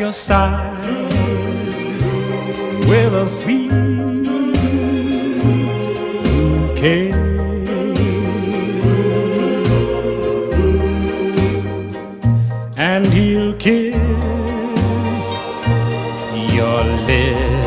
your side with a sweet bouquet. And he'll kiss your lips